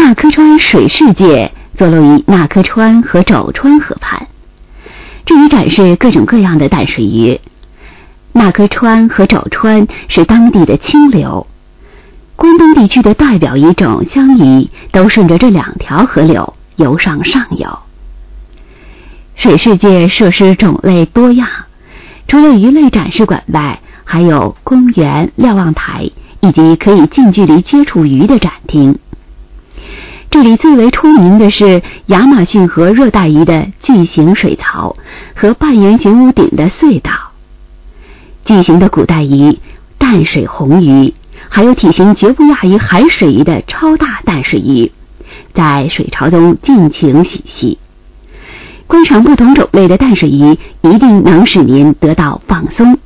纳科川水世界坐落于纳科川和肘川河畔，这里展示各种各样的淡水鱼。纳科川和肘川是当地的清流，关东地区的代表鱼种香鱼都顺着这2条河流游上上游。水世界设施种类多样，除了鱼类展示馆外，还有公园、瞭望台以及可以近距离接触鱼的展厅。这里最为出名的是亚马逊河热带鱼的巨型水槽和半圆形屋顶的隧道。巨型的古代鱼、淡水红鱼，还有体型绝不亚于海水鱼的超大淡水鱼，在水槽中尽情嬉戏。观赏不同种类的淡水鱼，一定能使您得到放松。